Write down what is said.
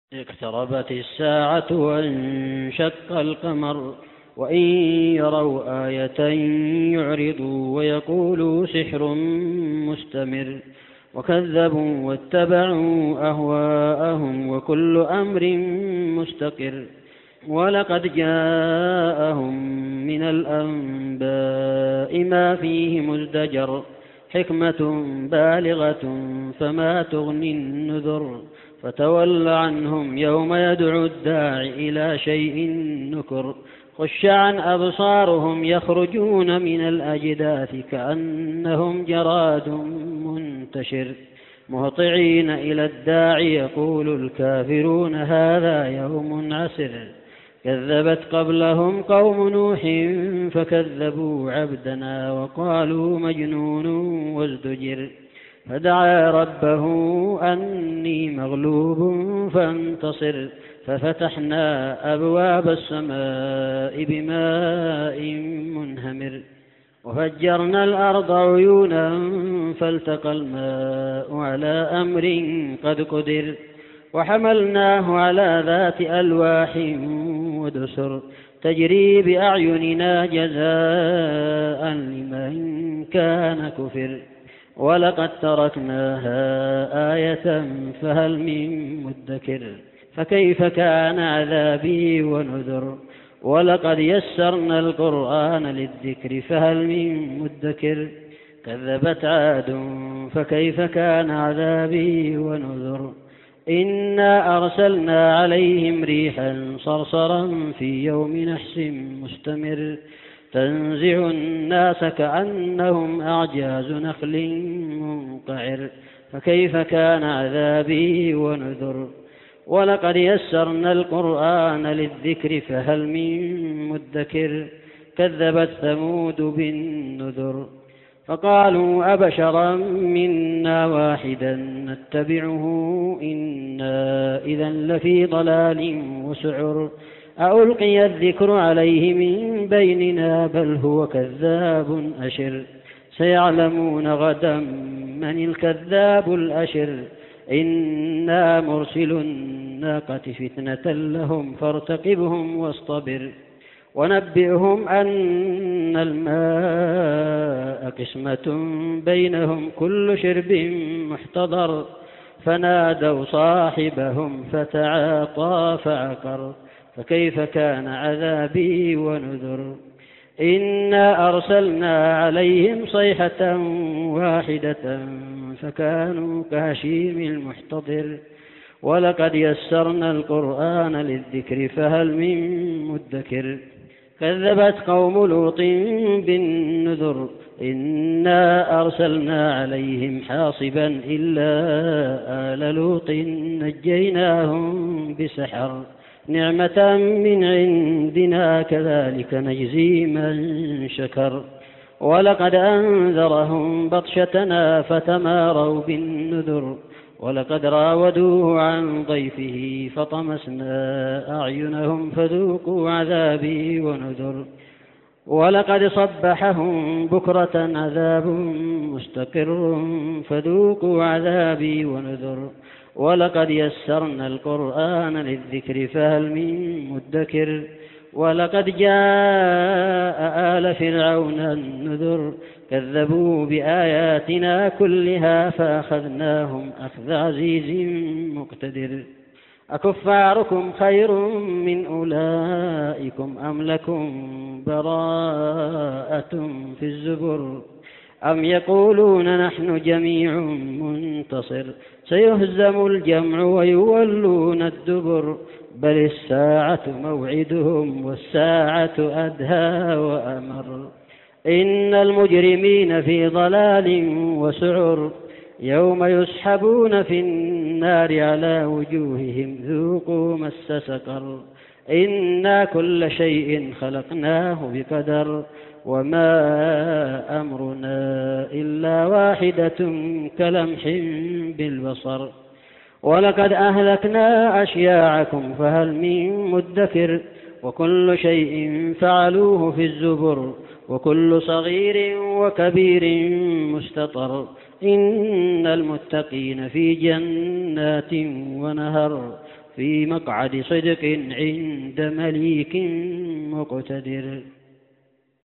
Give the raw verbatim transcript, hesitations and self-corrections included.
اقتربت الساعة وانشق القمر وإن يروا آية يعرضوا ويقولوا سحر مستمر وكذبوا واتبعوا أهواءهم وكل أمر مستقر ولقد جاءهم من الأنباء ما فيه مزدجر حكمة بالغة فما تغني النذر فتول عنهم يوم يدعو الداع إلى شيء نكر خش عن أبصارهم يخرجون من الأجداث كأنهم جراد منتشر مهطعين إلى الداع يقول الكافرون هذا يوم عسر كذبت قبلهم قوم نوح فكذبوا عبدنا وقالوا مجنون وازدجر فدعا ربه أني مغلوب فانتصر ففتحنا أبواب السماء بماء منهمر وفجرنا الأرض عيونا فالتقى الماء على أمر قد قدر وحملناه على ذات ألواح ودسر تجري بأعيننا جزاء لمن كان كفر ولقد تركناها آية فهل من مدكر فكيف كان عذابي ونذر ولقد يسرنا القرآن للذكر فهل من مدكر كذبت عاد فكيف كان عذابي ونذر إنا أرسلنا عليهم ريحا صرصرا في يوم نحس مستمر تنزع الناس كأنهم أعجاز نخل منقعر فكيف كان عذابي ونذر ولقد يسرنا القرآن للذكر فهل من مدكر كذبت ثمود بالنذر فقالوا أبشرا منا واحدا نتبعه إنا إذا لفي ضلال وسعر ألقي الذكر عليه من بيننا بل هو كذاب أشر سيعلمون غدا من الكذاب الأشر إنا مرسل الناقة فتنة لهم فارتقبهم واصطبر ونبئهم أن الماء قسمة بينهم كل شرب محتضر فنادوا صاحبهم فتعاطى فعقر فكيف كان عذابي ونذر إنا أرسلنا عليهم صيحة واحدة فكانوا كهشيم المحتضر ولقد يسرنا القرآن للذكر فهل من مدكر كذبت قوم لوط بالنذر إنا أرسلنا عليهم حاصبا إلا آل لوط نجيناهم بسحر نعمة من عندنا كذلك نجزي من شكر ولقد أنذرهم بطشتنا فتماروا بالنذر ولقد راودوه عن ضيفه فطمسنا أعينهم فذوقوا عذابي ونذر ولقد صبحهم بكرة عذاب مستقر فذوقوا عذابي ونذر ولقد يسرنا القرآن للذكر فهل من مدكر ولقد جاء آل فرعون النذر كذبوا بآياتنا كلها فأخذناهم أخذ عزيز مقتدر أكفاركم خير من أولئكم أم لكم براءة في الزبر أم يقولون نحن جميع منتصر سيهزم الجمع ويولون الدبر بل الساعة موعدهم والساعة أدهى وأمر إن المجرمين في ضلال وسعر يوم يسحبون في النار على وجوههم ذوقوا مس سقر إنا كل شيء خلقناه بقدر وما أمرنا إلا واحدة كلمح بالبصر ولقد أهلكنا أشياعكم فهل من مدكر وكل شيء فعلوه في الزبر وكل صغير وكبير مستطر إن المتقين في جنات ونهر في مقعد صدق عند مليك مقتدر.